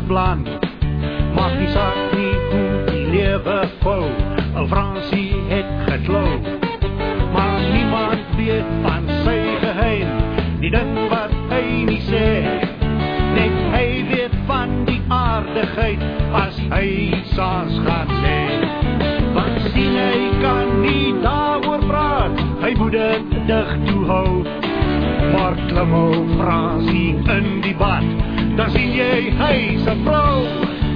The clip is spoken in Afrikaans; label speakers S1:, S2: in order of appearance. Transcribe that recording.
S1: plan. Maak nie saak nie hoe die lewe vou, ou Fransie het geklou. Maar niemand weet van sy geheim, die ding wat hy nie sê. Net hy weet van die aardigheid, as hy saans gaan lê. Want sien hy kan nie daaroor praat, hy moet dit dig toe hou. Maar klim ou Fransie in die bad, dan sien jy hy se vrou.